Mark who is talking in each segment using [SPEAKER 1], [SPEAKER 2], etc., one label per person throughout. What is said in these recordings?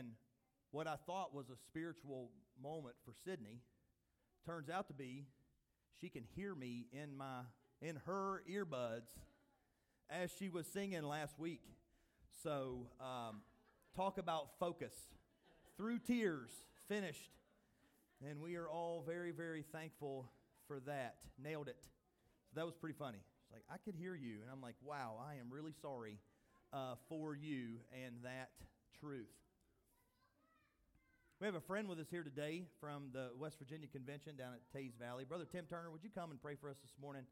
[SPEAKER 1] And what I thought was a spiritual moment for Sydney turns out to be she can hear me in her earbuds as she was singing last week. So talk about focus. Through tears, finished. And we are all very, very thankful for that. Nailed it. So that was pretty funny. It's like, I could hear you. And I'm like, wow, I am really sorry for you and that truth. We have a friend with us here today from the West Virginia Convention down at Teays Valley. Brother Tim Turner, would you come and pray for us this morning?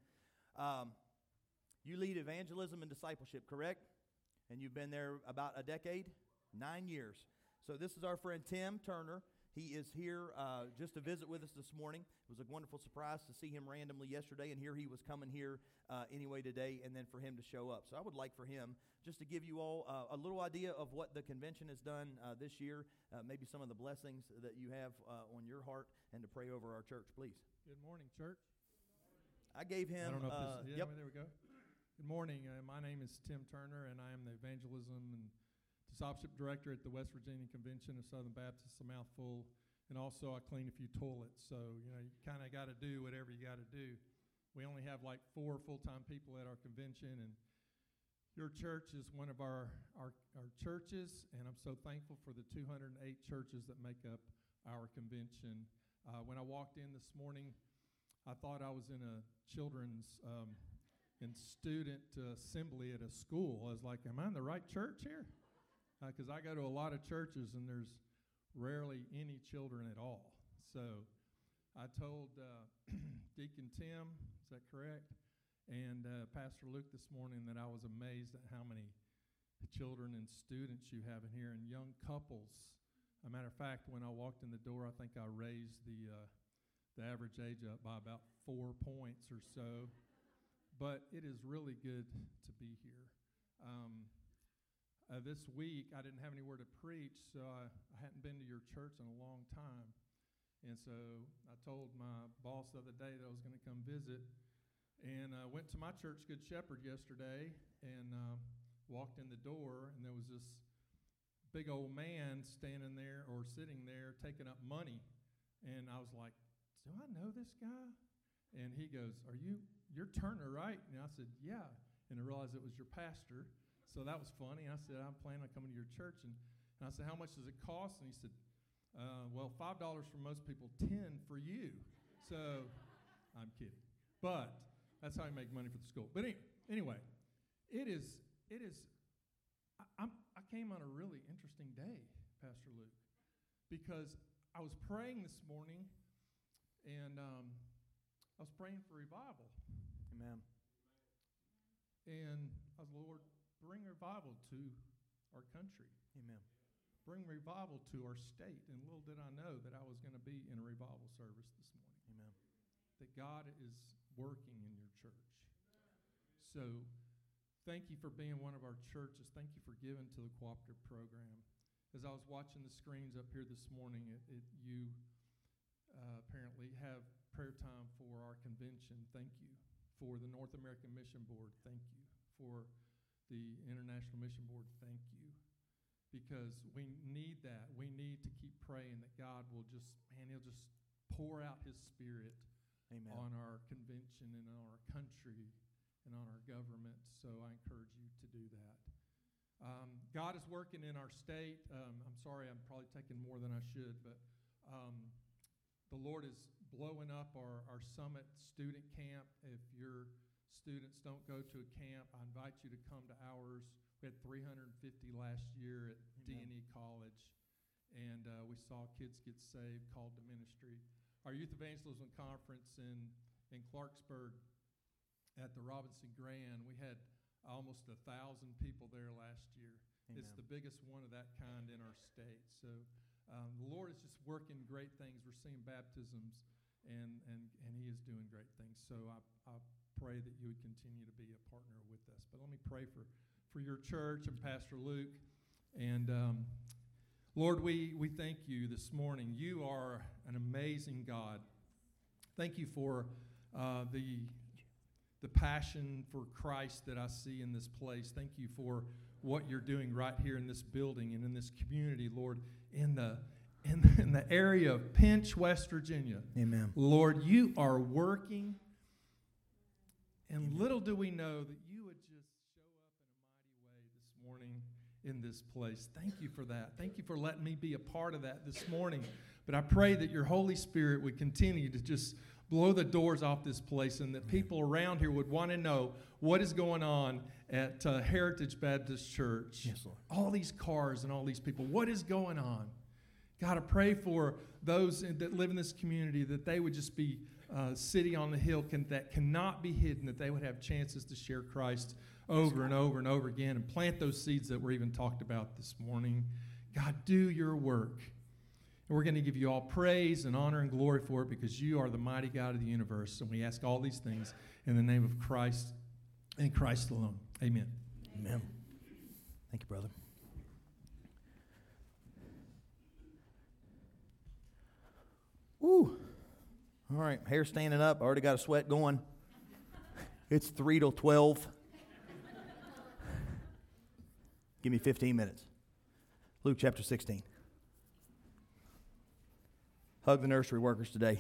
[SPEAKER 1] You lead evangelism and discipleship, correct? And you've been there about a decade? 9 years. So this is our friend Tim Turner. He is here just to visit with us this morning. It was a wonderful surprise to see him randomly yesterday, and here he was coming here anyway today, and then for him to show up. So I would like for him just to give you all a little idea of what the convention has done this year, maybe some of the blessings that you have on your heart, and to pray over our church, please.
[SPEAKER 2] Good morning, church.
[SPEAKER 1] I gave him...
[SPEAKER 2] I don't know if this...
[SPEAKER 1] yep.
[SPEAKER 2] There we go. Good morning. My name is Tim Turner, and I am the Evangelism and Discipleship Director at the West Virginia Convention of Southern Baptists, a mouthful, and also I clean a few toilets. So, you kind of got to do whatever you got to do. We only have like 4 full-time people at our convention, and your church is one of our churches, and I'm so thankful for the 208 churches that make up our convention. When I walked in this morning, I thought I was in a children's and student assembly at a school. I was like, am I in the right church here? Because I go to a lot of churches and there's rarely any children at all. So I told Deacon Tim, is that correct? And Pastor Luke this morning that I was amazed at how many children and students you have in here and young couples. As a matter of fact, when I walked in the door, I think I raised the average age up by about 4 points or so. But it is really good to be here. This week, I didn't have anywhere to preach, so I hadn't been to your church in a long time. And so I told my boss the other day that I was going to come visit. And I went to my church, Good Shepherd, yesterday, and walked in the door, and there was this big old man standing there or sitting there taking up money. And I was like, do I know this guy? And he goes, you're Turner, right? And I said, yeah. And I realized it was your pastor. So that was funny. I said, I'm planning on coming to your church. And I said, how much does it cost? And he said, well, $5 for most people, $10 for you. So I'm kidding. But that's how you make money for the school. But anyway, I came on a really interesting day, Pastor Luke, because I was praying this morning, and I was praying for revival.
[SPEAKER 1] Amen.
[SPEAKER 2] And I was, Lord, bring revival to our country.
[SPEAKER 1] Amen.
[SPEAKER 2] Bring revival to our state. And little did I know that I was going to be in a revival service this morning.
[SPEAKER 1] Amen.
[SPEAKER 2] That God is working in your church. So thank you for being one of our churches. Thank you for giving to the cooperative program. As I was watching the screens up here this morning, you apparently have prayer time for our convention. Thank you. For the North American Mission Board, thank you. For the International Mission Board, thank you. Because we need that. We need to keep praying that God will He'll just pour out His Spirit
[SPEAKER 1] Amen.
[SPEAKER 2] On our convention and on our country and on our government. So I encourage you to do that. God is working in our state. I'm sorry, I'm probably taking more than I should, but the Lord is blowing up our Summit student camp. If your students don't go to a camp, I invite you to come to ours. We had 350 last year at D&E College, and we saw kids get saved, called to ministry. Our Youth Evangelism Conference in Clarksburg at the Robinson Grand, we had almost 1,000 people there last year.
[SPEAKER 1] Amen.
[SPEAKER 2] It's the biggest one of that kind in our state. So the Lord is just working great things. We're seeing baptisms, and He is doing great things. So I pray that you would continue to be a partner with us. But let me pray for your church and Pastor Luke. And Lord, we thank you this morning. You are an amazing God. Thank you for the passion for Christ that I see in this place. Thank you for what you're doing right here in this building and in this community, Lord, in the area of Pinch, West Virginia.
[SPEAKER 1] Amen.
[SPEAKER 2] Lord, you are working, and little do we know that you would just show up in a mighty way this morning in this place. Thank you for that. Thank you for letting me be a part of that this morning. But I pray that your Holy Spirit would continue to just blow the doors off this place, and that people around here would want to know what is going on at Heritage Baptist Church.
[SPEAKER 1] Yes, Lord.
[SPEAKER 2] All these cars and all these people. What is going on? God, I pray for those that live in this community, that they would just be city on the hill that cannot be hidden, that they would have chances to share Christ over and over and over again, and plant those seeds that were even talked about this morning. God, do your work. And we're going to give you all praise and honor and glory for it, because you are the mighty God of the universe. And we ask all these things in the name of Christ and Christ alone. Amen.
[SPEAKER 1] Amen. Thank you, brother. Woo. All right, hair standing up. I already got a sweat going. It's 3 till 12. Give me 15 minutes. Luke chapter 16. Hug the nursery workers today.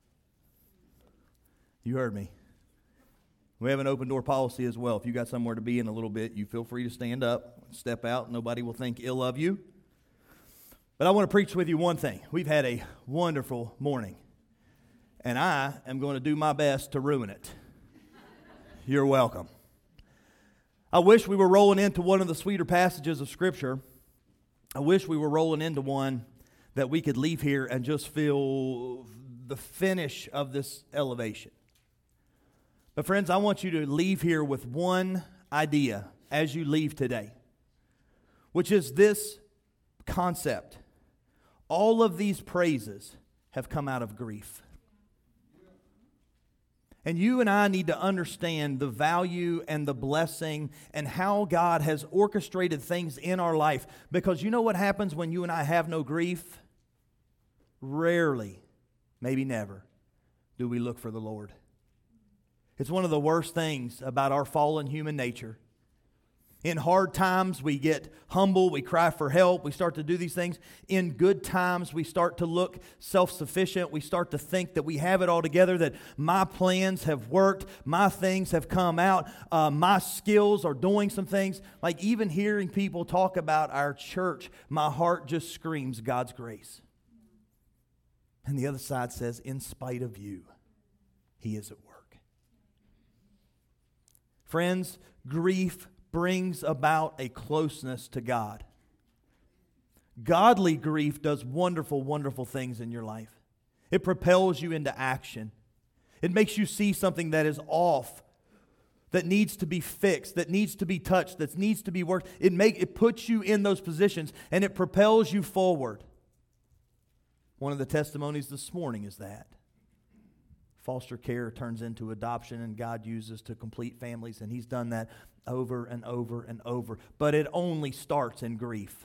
[SPEAKER 1] You heard me. We have an open door policy as well. If you got somewhere to be in a little bit, you feel free to stand up, step out. Nobody will think ill of you. But I want to preach with you one thing. We've had a wonderful morning, and I am going to do my best to ruin it. You're welcome. I wish we were rolling into one of the sweeter passages of Scripture. I wish we were rolling into one that we could leave here and just feel the finish of this elevation. But friends, I want you to leave here with one idea as you leave today, which is this concept. All of these praises have come out of grief. And you and I need to understand the value and the blessing and how God has orchestrated things in our life. Because you know what happens when you and I have no grief? Rarely, maybe never, do we look for the Lord. It's one of the worst things about our fallen human nature. In hard times, we get humble, we cry for help, we start to do these things. In good times, we start to look self-sufficient. We start to think that we have it all together, that my plans have worked, my things have come out, my skills are doing some things. Like even hearing people talk about our church, my heart just screams God's grace. And the other side says, in spite of you, He is at work. Friends, grief brings about a closeness to God. Godly grief does wonderful, wonderful things in your life. It propels you into action. It makes you see something that is off, that needs to be fixed, that needs to be touched, that needs to be worked. It puts you in those positions, and it propels you forward. One of the testimonies this morning is that. Foster care turns into adoption, and God uses to complete families, and He's done that over and over and over. But it only starts in grief.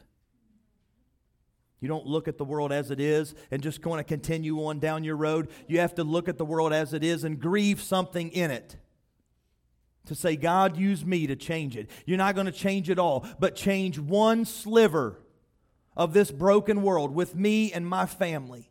[SPEAKER 1] You don't look at the world as it is and just going to continue on down your road. You have to look at the world as it is and grieve something in it. To say, God, use me to change it. You're not going to change it all, but change one sliver of this broken world with me and my family.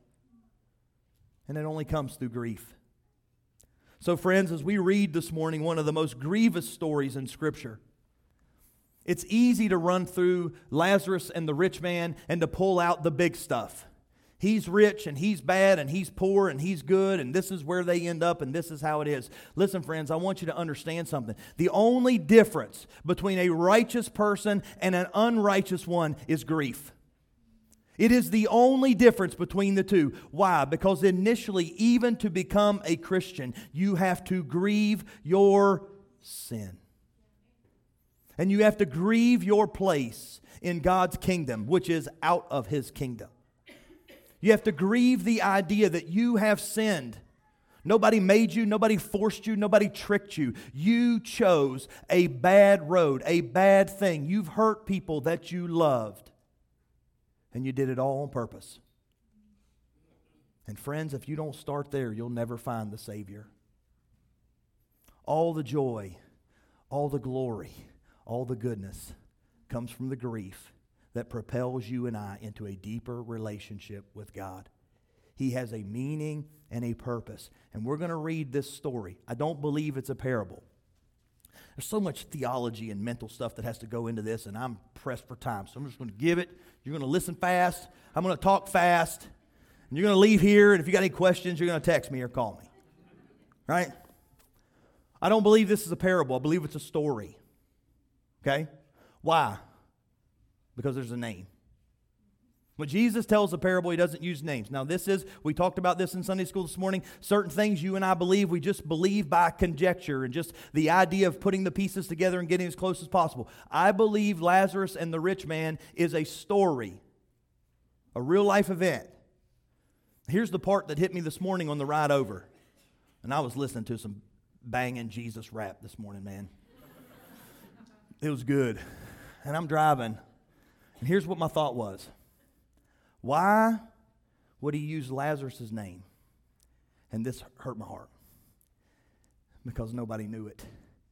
[SPEAKER 1] And it only comes through grief. So friends, as we read this morning one of the most grievous stories in Scripture, it's easy to run through Lazarus and the rich man and to pull out the big stuff. He's rich and he's bad and he's poor and he's good and this is where they end up and this is how it is. Listen, friends, I want you to understand something. The only difference between a righteous person and an unrighteous one is grief. It is the only difference between the two. Why? Because initially, even to become a Christian, you have to grieve your sin. And you have to grieve your place in God's kingdom, which is out of His kingdom. You have to grieve the idea that you have sinned. Nobody made you, nobody forced you, nobody tricked you. You chose a bad road, a bad thing. You've hurt people that you loved. And you did it all on purpose. And friends, if you don't start there, you'll never find the Savior. All the joy, all the glory, all the goodness comes from the grief that propels you and I into a deeper relationship with God. He has a meaning and a purpose. And we're going to read this story. I don't believe it's a parable. There's so much theology and mental stuff that has to go into this, and I'm pressed for time. So I'm just going to give it. You're going to listen fast. I'm going to talk fast. And you're going to leave here, and if you got any questions, you're going to text me or call me. Right? I don't believe this is a parable. I believe it's a story. Okay? Why? Because there's a name. When Jesus tells a parable, he doesn't use names. Now we talked about this in Sunday school this morning, certain things you and I believe, we just believe by conjecture and just the idea of putting the pieces together and getting as close as possible. I believe Lazarus and the rich man is a story, a real life event. Here's the part that hit me this morning on the ride over. And I was listening to some banging Jesus rap this morning, man. It was good. And I'm driving. And here's what my thought was. Why would he use Lazarus' name? And this hurt my heart. Because nobody knew it.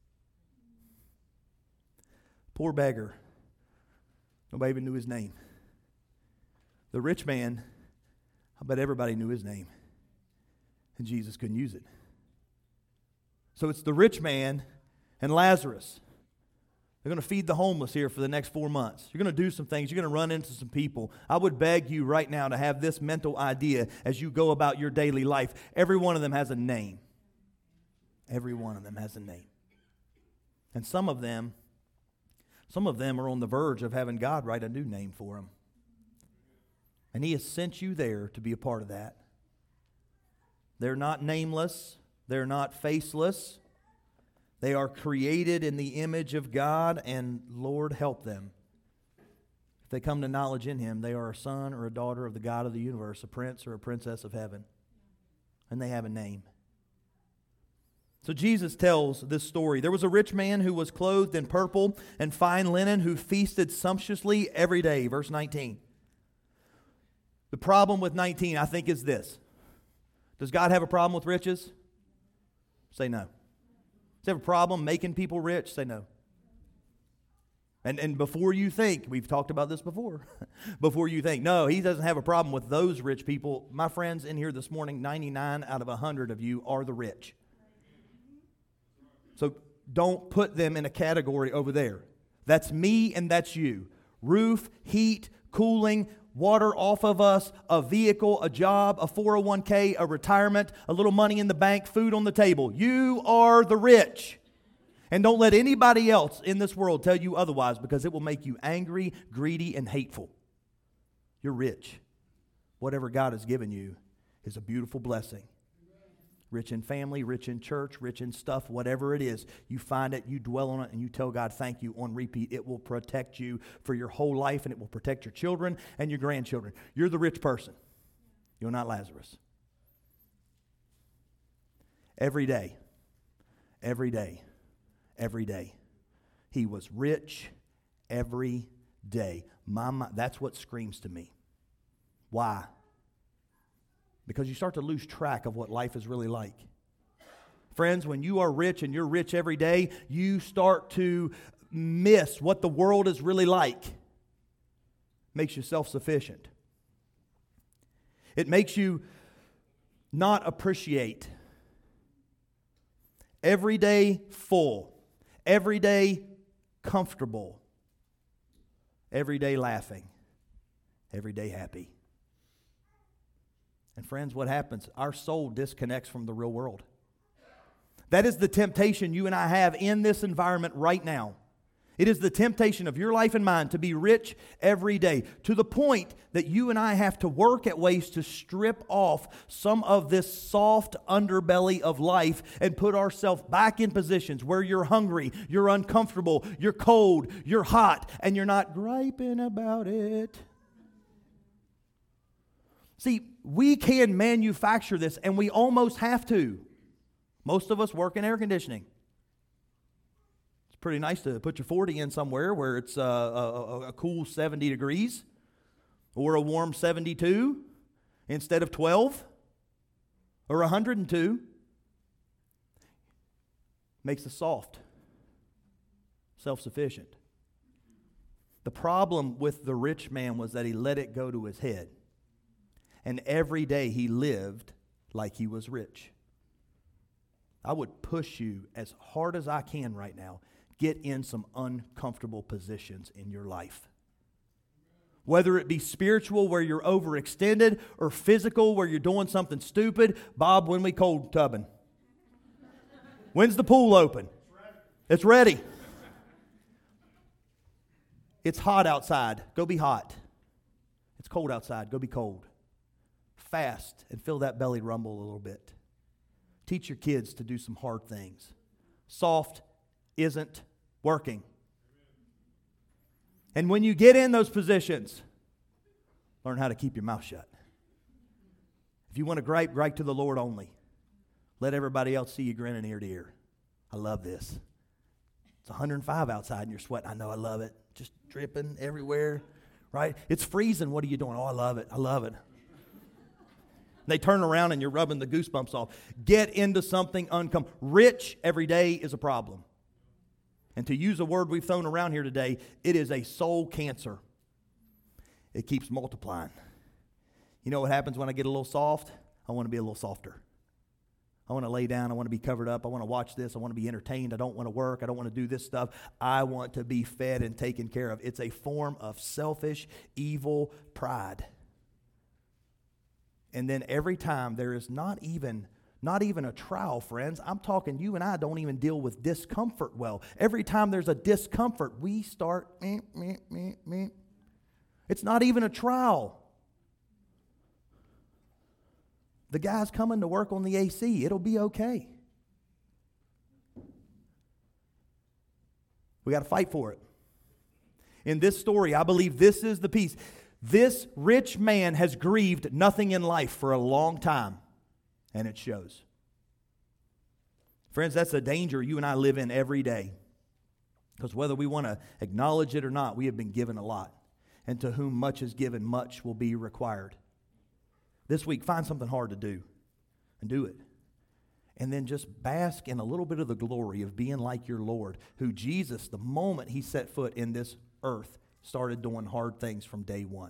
[SPEAKER 1] Poor beggar. Nobody even knew his name. The rich man, I bet everybody knew his name. And Jesus couldn't use it. So it's the rich man and Lazarus. They're going to feed the homeless here for the next 4 months. You're going to do some things. You're going to run into some people. I would beg you right now to have this mental idea as you go about your daily life. Every one of them has a name. Every one of them has a name. And some of them are on the verge of having God write a new name for them. And He has sent you there to be a part of that. They're not nameless. They're not faceless. They are created in the image of God, and Lord, help them. If they come to knowledge in Him, they are a son or a daughter of the God of the universe, a prince or a princess of heaven. And they have a name. So Jesus tells this story. There was a rich man who was clothed in purple and fine linen, who feasted sumptuously every day. Verse 19. The problem with 19, I think, is this. Does God have a problem with riches? Say no. Does he have a problem making people rich? Say no. And before you think, we've talked about this before, before you think, no, He doesn't have a problem with those rich people. My friends in here this morning, 99 out of 100 of you are the rich. So don't put them in a category over there. That's me and that's you. Roof, heat, cooling, water off of us, a vehicle, a job, a 401k, a retirement, a little money in the bank, food on the table. You are the rich. And don't let anybody else in this world tell you otherwise, because it will make you angry, greedy, and hateful. You're rich. Whatever God has given you is a beautiful blessing. Rich in family, rich in church, rich in stuff, whatever it is. You find it, you dwell on it, and you tell God thank you on repeat. It will protect you for your whole life, and it will protect your children and your grandchildren. You're the rich person. You're not Lazarus. Every day, every day, every day. He was rich every day. That's what screams to me. Why? Because you start to lose track of what life is really like. Friends, when you are rich and you're rich every day, you start to miss what the world is really like. Makes you self-sufficient. It makes you not appreciate. Every day full. Every day comfortable. Every day laughing. Every day happy. And friends, what happens? Our soul disconnects from the real world. That is the temptation you and I have in this environment right now. It is the temptation of your life and mine to be rich every day, to the point that you and I have to work at ways to strip off some of this soft underbelly of life and put ourselves back in positions where you're hungry, you're uncomfortable, you're cold, you're hot, and you're not griping about it. See, we can manufacture this, and we almost have to. Most of us work in air conditioning. It's pretty nice to put your 40 in somewhere where it's a cool 70 degrees or a warm 72 instead of 12 or 102. Makes us soft, self-sufficient. The problem with the rich man was that he let it go to his head. And every day he lived like he was rich. I would push you as hard as I can right now. Get in some uncomfortable positions in your life. Whether it be spiritual where you're overextended or physical where you're doing something stupid. Bob, when we cold tubbing? When's the pool open? It's ready. It's hot outside. Go be hot. It's cold outside. Go be cold. Fast and feel that belly rumble a little bit. Teach your kids to do some hard things. Soft isn't working. And when you get in those positions, learn how to keep your mouth shut. If you want to gripe, gripe to the Lord only. Let everybody else see you grinning ear to ear. I love this. It's 105 outside and you're sweating. I know, I love it. Just dripping everywhere, right? It's freezing. What are you doing? Oh, I love it. I love it. They turn around and you're rubbing the goosebumps off. Get into something uncomfortable. Rich every day is a problem. And to use a word we've thrown around here today, it is a soul cancer. It keeps multiplying. You know what happens when I get a little soft? I want to be a little softer. I want to lay down. I want to be covered up. I want to watch this. I want to be entertained. I don't want to work. I don't want to do this stuff. I want to be fed and taken care of. It's a form of selfish, evil pride. And then every time there is not even a trial, friends. I'm talking you and I don't even deal with discomfort well. Every time there's a discomfort, we start, It's not even a trial. The guy's coming to work on the AC. It'll be okay. We got to fight for it. In this story, I believe this is the piece. This rich man has grieved nothing in life for a long time, and it shows. Friends, that's a danger you and I live in every day. Because whether we want to acknowledge it or not, we have been given a lot. And to whom much is given, much will be required. This week, find something hard to do, and do it. And then just bask in a little bit of the glory of being like your Lord, who Jesus, the moment he set foot in this earth, started doing hard things from day one.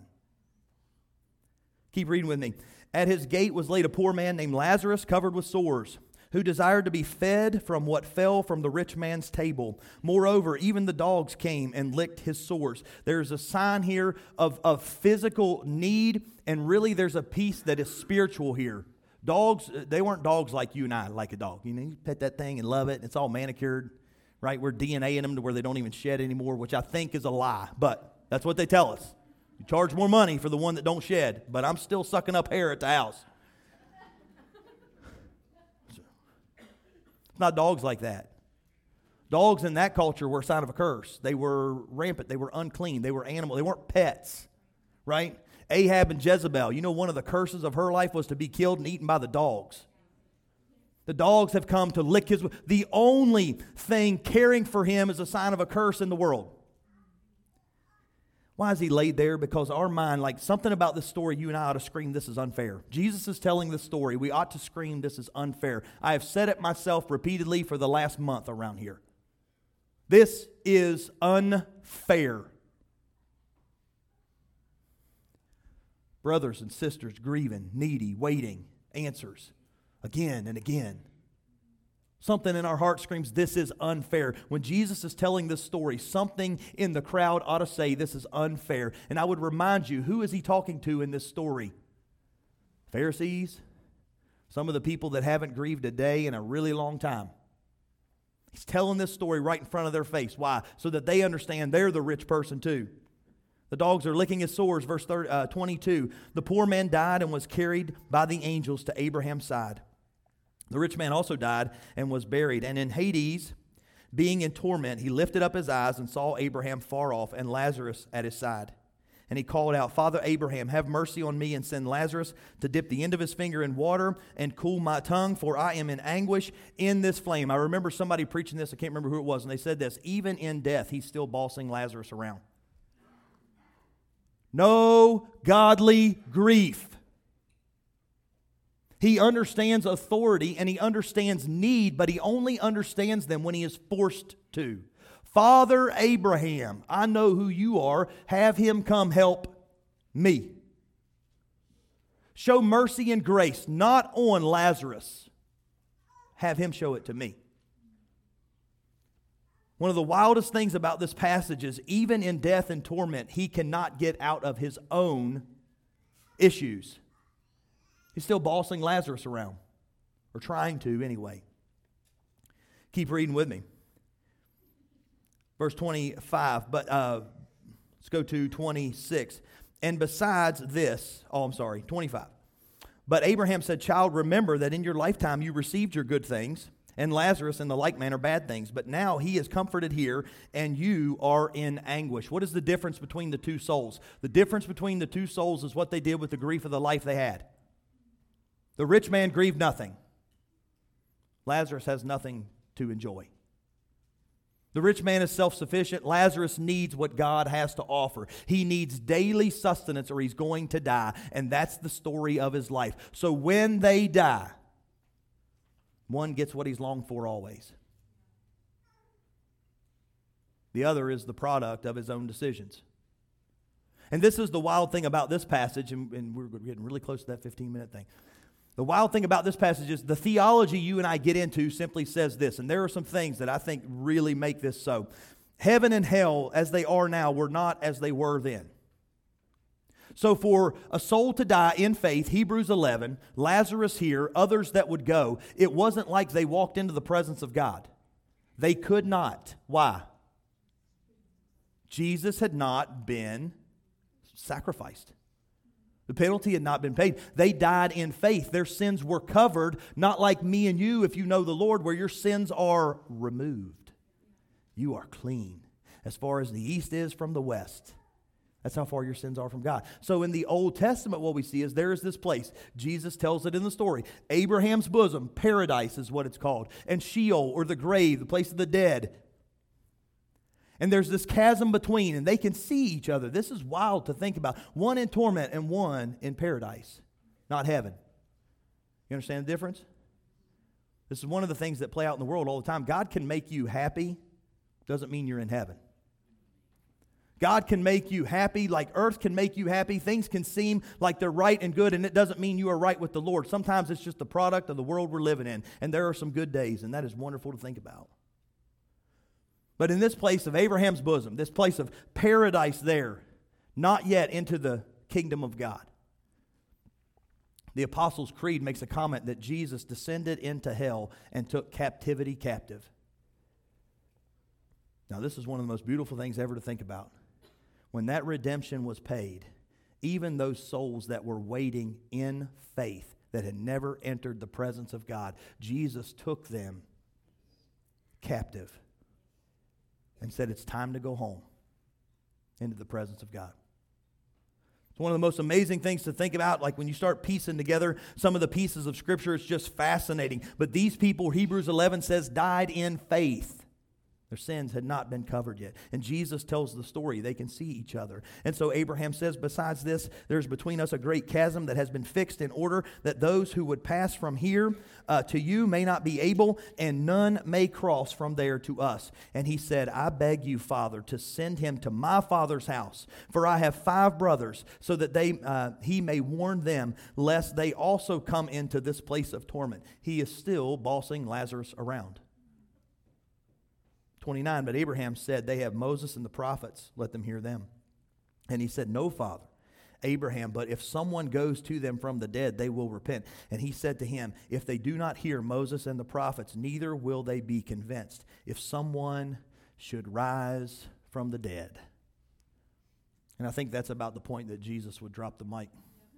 [SPEAKER 1] Keep reading with me. At his gate was laid a poor man named Lazarus, covered with sores, who desired to be fed from what fell from the rich man's table. Moreover, even the dogs came and licked his sores. There's a sign here of physical need, and really there's a piece that is spiritual here. Dogs, they weren't dogs like you and I like a dog. You know, you pet that thing and love it. It's all manicured, right? We're DNAing them to where they don't even shed anymore, which I think is a lie, but that's what they tell us. You charge more money for the one that don't shed, but I'm still sucking up hair at the house. It's not dogs like that. Dogs in that culture were a sign of a curse. They were rampant. They were unclean. They were animals. They weren't pets, right? Ahab and Jezebel, you know, one of the curses of her life was to be killed and eaten by the dogs. The dogs have come to lick his... The only thing caring for him is a sign of a curse in the world. Why is he laid there? Because our mind, like something about this story, you and I ought to scream, this is unfair. Jesus is telling this story. We ought to scream, this is unfair. I have said it myself repeatedly for the last month around here. This is unfair. Brothers and sisters grieving, needy, waiting, answers again and again. Something in our heart screams, this is unfair. When Jesus is telling this story, something in the crowd ought to say, this is unfair. And I would remind you, who is he talking to in this story? Pharisees? Some of the people that haven't grieved a day in a really long time. He's telling this story right in front of their face. Why? So that they understand they're the rich person too. The dogs are licking his sores, verse 22. The poor man died and was carried by the angels to Abraham's side. The rich man also died and was buried. And in Hades, being in torment, he lifted up his eyes and saw Abraham far off and Lazarus at his side. And he called out, Father Abraham, have mercy on me and send Lazarus to dip the end of his finger in water and cool my tongue, for I am in anguish in this flame. I remember somebody preaching this. I can't remember who it was. And they said this, even in death, he's still bossing Lazarus around. No godly grief. He understands authority and he understands need, but he only understands them when he is forced to. Father Abraham, I know who you are. Have him come help me. Show mercy and grace, not on Lazarus. Have him show it to me. One of the wildest things about this passage is even in death and torment, he cannot get out of his own issues. He's still bossing Lazarus around, or trying to anyway. Keep reading with me. Verse 25, but let's go to 26. And besides this, 25. But Abraham said, child, remember that in your lifetime you received your good things, and Lazarus in the like manner bad things. But now he is comforted here, and you are in anguish. What is the difference between the two souls? The difference between the two souls is what they did with the grief of the life they had. The rich man grieved nothing. Lazarus has nothing to enjoy. The rich man is self-sufficient. Lazarus needs what God has to offer. He needs daily sustenance or he's going to die. And that's the story of his life. So when they die, one gets what he's longed for always. The other is the product of his own decisions. And this is the wild thing about this passage, and we're getting really close to that 15-minute thing. The wild thing about this passage is the theology you and I get into simply says this, and there are some things that I think really make this so. Heaven and hell, as they are now, were not as they were then. So for a soul to die in faith, Hebrews 11, Lazarus here, others that would go, it wasn't like they walked into the presence of God. They could not. Why? Jesus had not been sacrificed. The penalty had not been paid. They died in faith. Their sins were covered, not like me and you, if you know the Lord, where your sins are removed. You are clean as far as the east is from the west. That's how far your sins are from God. So in the Old Testament, what we see is there is this place. Jesus tells it in the story. Abraham's bosom, paradise is what it's called. And Sheol, or the grave, the place of the dead. And there's this chasm between, and they can see each other. This is wild to think about. One in torment and one in paradise, not heaven. You understand the difference? This is one of the things that play out in the world all the time. God can make you happy, doesn't mean you're in heaven. God can make you happy like earth can make you happy. Things can seem like they're right and good, and it doesn't mean you are right with the Lord. Sometimes it's just the product of the world we're living in, and there are some good days, and that is wonderful to think about. But in this place of Abraham's bosom, this place of paradise there, not yet into the kingdom of God, the Apostles' Creed makes a comment that Jesus descended into hell and took captivity captive. Now, this is one of the most beautiful things ever to think about. When that redemption was paid, even those souls that were waiting in faith, that had never entered the presence of God, Jesus took them captive and said, it's time to go home into the presence of God. It's one of the most amazing things to think about. Like when you start piecing together some of the pieces of Scripture, it's just fascinating. But these people, Hebrews 11 says, died in faith. Their sins had not been covered yet. And Jesus tells the story. They can see each other. And so Abraham says, besides this, there's between us a great chasm that has been fixed in order that those who would pass from here to you may not be able, and none may cross from there to us. And he said, I beg you, Father, to send him to my father's house, for I have 5 brothers, so that he may warn them, lest they also come into this place of torment. He is still bossing Lazarus around. 29, but Abraham said, they have Moses and the prophets, let them hear them. And he said, no, Father, Abraham, but if someone goes to them from the dead, they will repent. And he said to him, if they do not hear Moses and the prophets, neither will they be convinced, if someone should rise from the dead. And I think that's about the point that Jesus would drop the mic.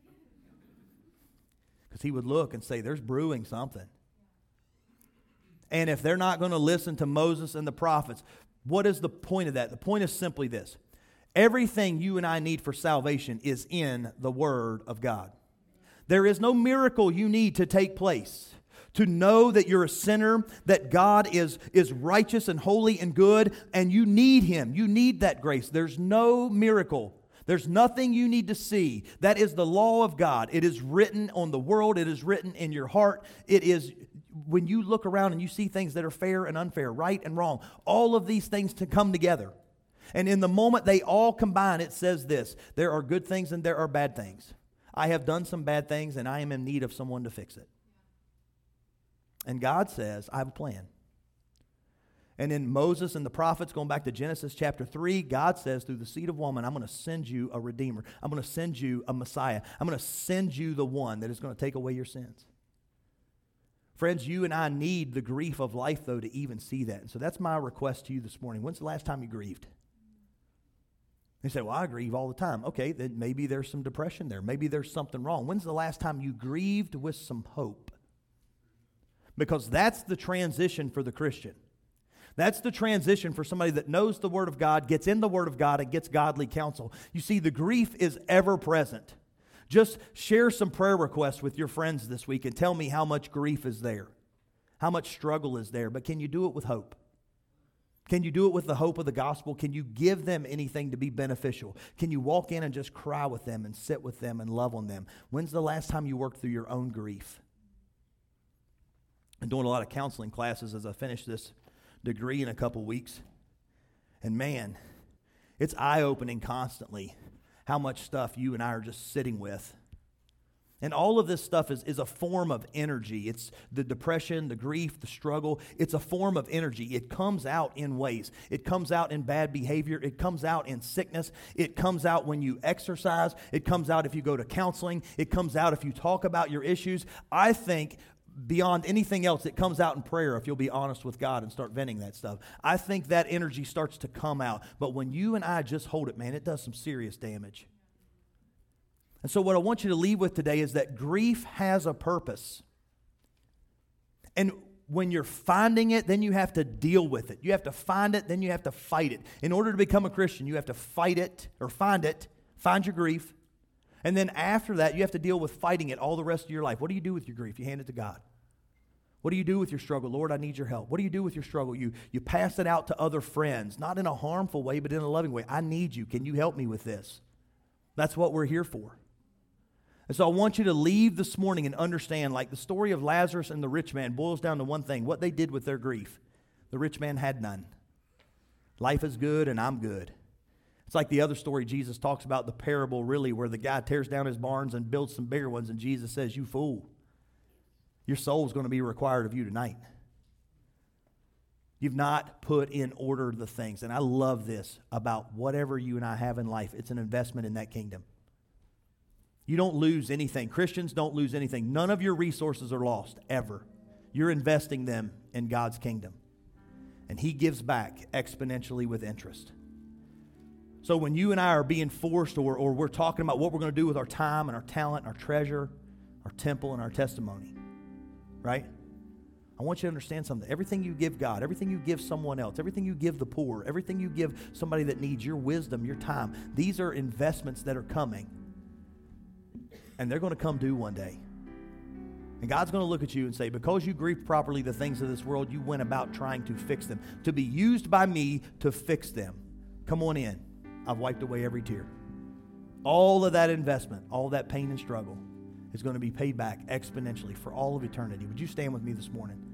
[SPEAKER 1] Because he would look and say, there's brewing something. And if they're not going to listen to Moses and the prophets, what is the point of that? The point is simply this. Everything you and I need for salvation is in the Word of God. There is no miracle you need to take place to know that you're a sinner, that God is righteous and holy and good, and you need Him. You need that grace. There's no miracle. There's nothing you need to see. That is the law of God. It is written on the world. It is written in your heart. It is when you look around and you see things that are fair and unfair, right and wrong, all of these things to come together. And in the moment they all combine, it says this: there are good things and there are bad things. I have done some bad things and I am in need of someone to fix it. And God says, I have a plan. And in Moses and the prophets, going back to Genesis chapter 3, God says through the seed of woman, I'm going to send you a Redeemer. I'm going to send you a Messiah. I'm going to send you the one that is going to take away your sins. Friends, you and I need the grief of life, though, to even see that. And so that's my request to you this morning. When's the last time you grieved? You say, well, I grieve all the time. Okay, then maybe there's some depression there. Maybe there's something wrong. When's the last time you grieved with some hope? Because that's the transition for the Christian. That's the transition for somebody that knows the Word of God, gets in the Word of God, and gets godly counsel. You see, the grief is ever present. Just share some prayer requests with your friends this week and tell me how much grief is there, how much struggle is there. But can you do it with hope? Can you do it with the hope of the gospel? Can you give them anything to be beneficial? Can you walk in and just cry with them and sit with them and love on them? When's the last time you worked through your own grief? I'm doing a lot of counseling classes as I finish this degree in a couple weeks. And man, it's eye-opening constantly how much stuff you and I are just sitting with. And all of this stuff is a form of energy. It's the depression, the grief, the struggle. It's a form of energy. It comes out in ways. It comes out in bad behavior. It comes out in sickness. It comes out when you exercise. It comes out if you go to counseling. It comes out if you talk about your issues. I think beyond anything else, it comes out in prayer if you'll be honest with God and start venting that stuff. I think that energy starts to come out. But when you and I just hold it, man, it does some serious damage. And so what I want you to leave with today is that grief has a purpose. And when you're finding it, then you have to deal with it. You have to find it, then you have to fight it. In order to become a Christian, you have to fight it or find your grief. And then after that, you have to deal with fighting it all the rest of your life. What do you do with your grief? You hand it to God. What do you do with your struggle? Lord, I need your help. What do you do with your struggle? You pass it out to other friends, not in a harmful way, but in a loving way. I need you. Can you help me with this? That's what we're here for. And so I want you to leave this morning and understand, like the story of Lazarus and the rich man boils down to one thing: what they did with their grief. The rich man had none. Life is good and I'm good. It's like the other story Jesus talks about, the parable really, where the guy tears down his barns and builds some bigger ones, and Jesus says, you fool, your soul's going to be required of you tonight. You've not put in order the things. And I love this about whatever you and I have in life. It's an investment in that kingdom. You don't lose anything. Christians don't lose anything. None of your resources are lost, ever. You're investing them in God's kingdom. And He gives back exponentially with interest. So when you and I are being forced or we're talking about what we're going to do with our time and our talent and our treasure, our temple and our testimony, right? I want you to understand something. Everything you give God, everything you give someone else, everything you give the poor, everything you give somebody that needs your wisdom, your time, these are investments that are coming. And they're going to come due one day. And God's going to look at you and say, because you grieve properly the things of this world, you went about trying to fix them, to be used by me to fix them. Come on in. I've wiped away every tear. All of that investment, all that pain and struggle is going to be paid back exponentially for all of eternity. Would you stand with me this morning?